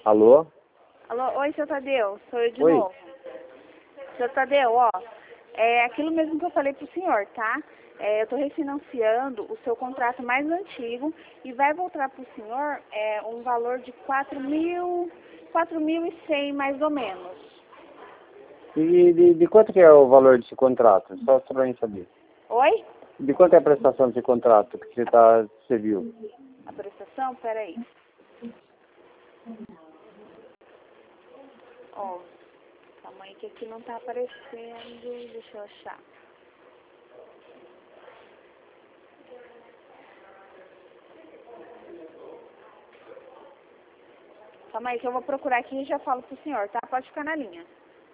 Alô? Alô, oi, seu Tadeu, sou eu de Oi. novo. Seu Tadeu, ó, é aquilo mesmo que eu falei pro senhor, tá? Eu tô refinanciando o seu contrato mais antigo e vai voltar pro senhor um valor de 4.100 mais ou menos. E de quanto que é o valor desse contrato? Só pra gente saber. Oi? De quanto é a prestação desse contrato que você viu? A prestação? Peraí. Ó, calma aí que aqui não tá aparecendo, deixa eu achar. Calma aí que eu vou procurar aqui e já falo pro senhor, tá? Pode ficar na linha.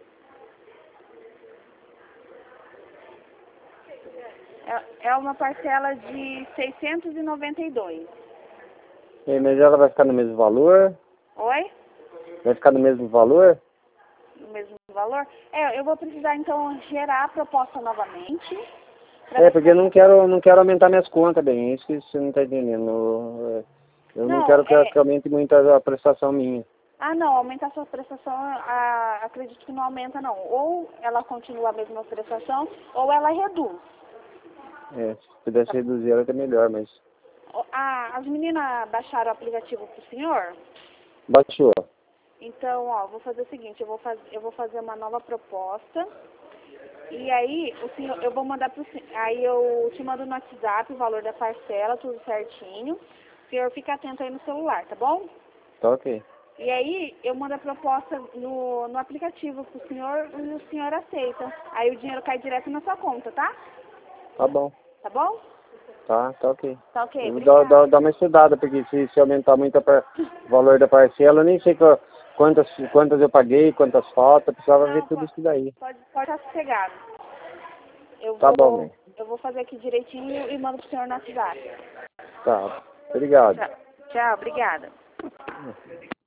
É uma parcela de 692. Mas ela vai ficar no mesmo valor? Oi? Vai ficar no mesmo valor? No mesmo valor? Eu vou precisar então gerar a proposta novamente. Porque eu não quero aumentar minhas contas, bem, é isso que você não está entendendo. Eu não Não, quero que aumente muito a prestação minha. Ah, não, aumentar sua prestação, acredito que não aumenta não. Ou ela continua a mesma prestação, ou ela reduz. Se pudesse reduzir ela até melhor, mas... As meninas baixaram o aplicativo pro senhor? Baixou. Então, ó, vou fazer o seguinte, eu vou fazer uma nova proposta. E aí, eu vou mandar pro senhor. Aí eu te mando no WhatsApp o valor da parcela, tudo certinho. O senhor fica atento aí no celular, tá bom? Tá ok. E aí, eu mando a proposta no aplicativo pro senhor e o senhor aceita. Aí o dinheiro cai direto na sua conta, tá? Tá bom. Tá bom? Tá ok. Tá ok, Eu vou obrigada. dar uma estudada, porque se aumentar muito o valor da parcela, eu nem sei quantas eu paguei, quantas faltas, precisava ver Não, tudo isso daí. pode estar sossegado. Tá bom, né? Eu vou fazer aqui direitinho e mando pro senhor no WhatsApp. Tá. Obrigado. Tchau, obrigada.